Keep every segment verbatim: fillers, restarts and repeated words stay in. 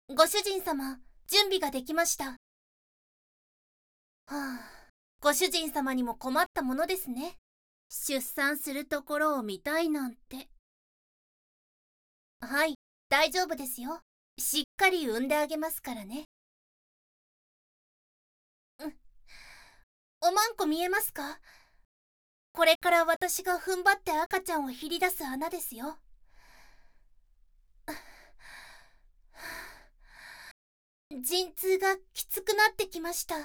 ご主人様、準備ができました。はあ、ご主人様にも困ったものですね。出産するところを見たいなんて。はい、大丈夫ですよ。しっかり産んであげますからね。うん。おまんこ見えますか？これから私が踏ん張って赤ちゃんを引り出す穴ですよ。陣痛がきつくなってきました。うっ、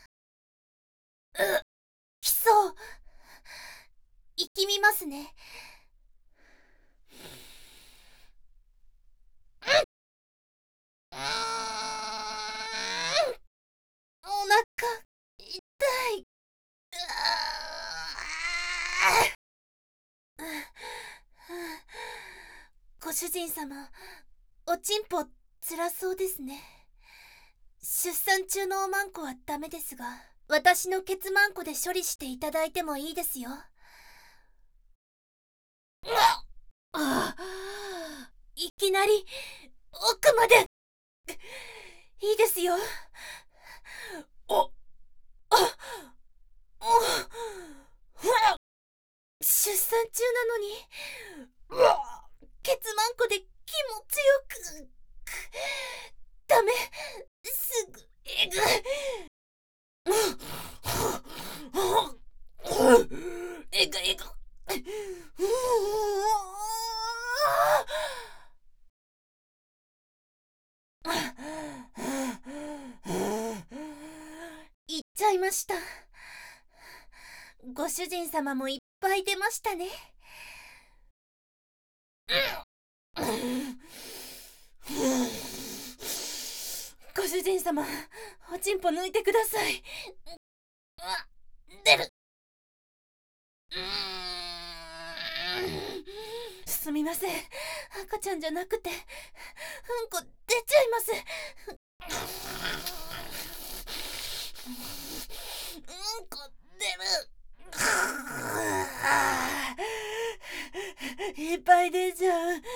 きそう。息みますね。うーん、お腹痛い。うーご主人様、おちんぽつらそうですね。出産中のおまんこはダメですが、私のケツまんこで処理していただいてもいいですよ。ああ、いきなり奥まで。いいですよ。お、あ、お、出産中なのに、うわ、ケツまんこで気持ちよく。ダメ、すぐえぐい。えぐえぐ。言っちゃいました。ご主人様もいっぱい出ましたね。ご主人様、おちんぽ抜いてください。あ、出る。うーん、すみません。赤ちゃんじゃなくて、うんこ出ちゃいます。うんこ出る。いっぱい出ちゃう。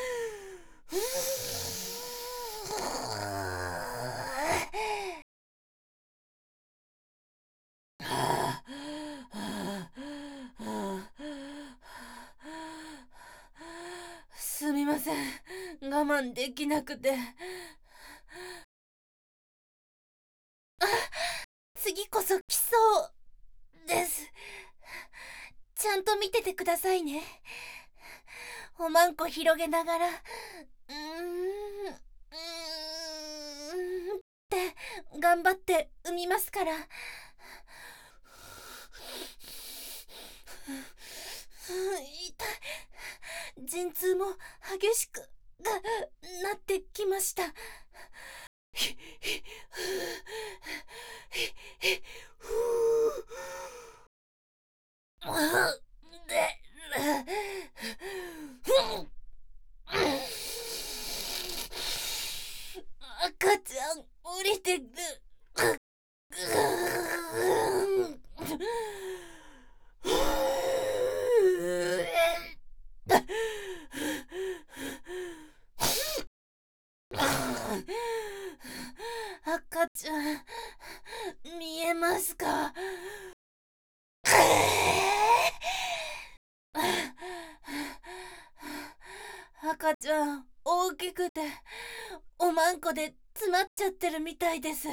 すみません、我慢できなくて。あ、次こそ来そうです。ちゃんと見ててくださいね。おまんこ広げながら、うーん、うーんって頑張って産みますから。痛い。陣痛も激しくなってきました。赤ちゃん降りてく。赤ちゃん見えますか？赤ちゃん大きくておまんこで詰まっちゃってるみたいです。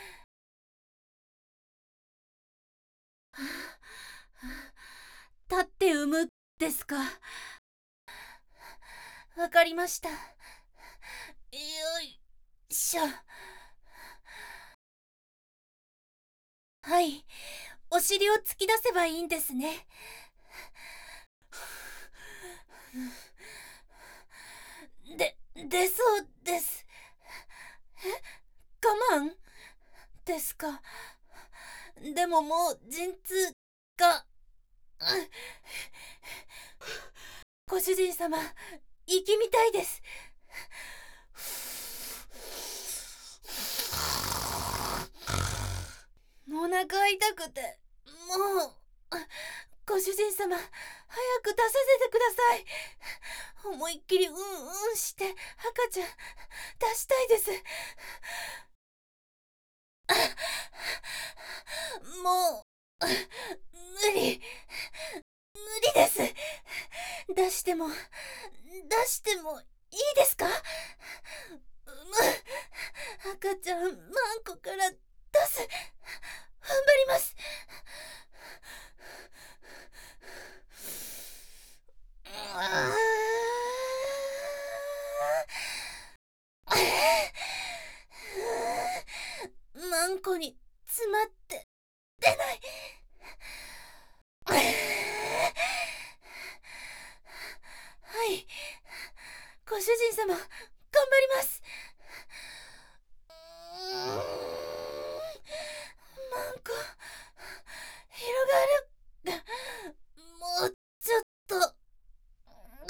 立って産むですか？わかりました。よいしょ。はい、お尻を突き出せばいいんですね。で、出そうです。え、我慢ですか？でももう陣痛が。ご主人様、息みたいです。お腹痛くて、もう、ご主人様、早く出させてください。 思いっきりうんうんして赤ちゃん出したいです。もう無理無理です。出しても出してもいいですか？うむ赤ちゃんマンコから出す。踏ん張ります。マンコに詰まって出ない。はい、ご主人様、頑張ります。マンコ広がる。もうちょっと。う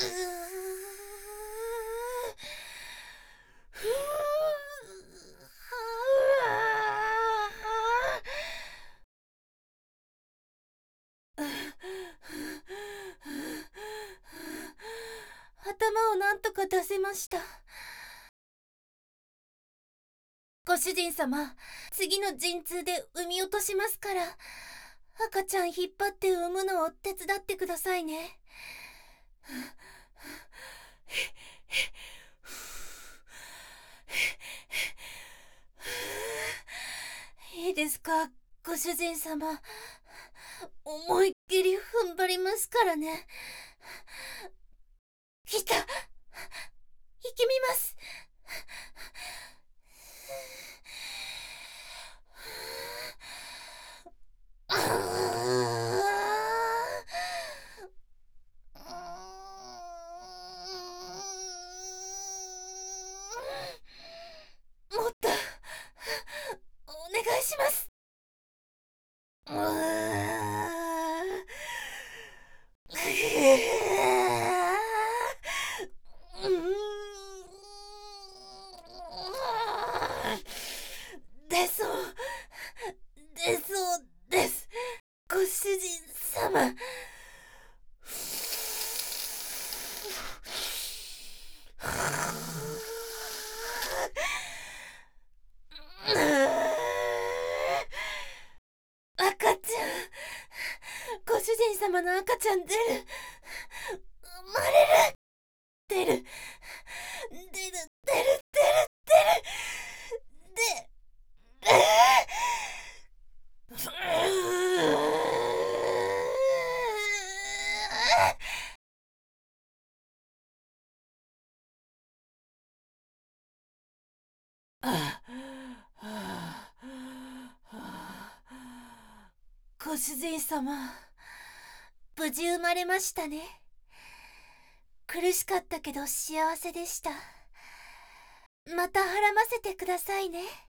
頭をなんとか出せました。ご主人様、次の陣痛で産み落としますから、赤ちゃん引っ張って産むのを手伝ってくださいね。いいですか、ご主人様。思いっきり踏ん張りますからね。来た。力みます。もっとお願いします。う出そう出そうです、ご主人様。赤ちゃん、ご主人様の赤ちゃん出る。生まれる。出る出る出る出る出るでご主人様、無事生まれましたね。苦しかったけど幸せでした。またはらませてくださいね。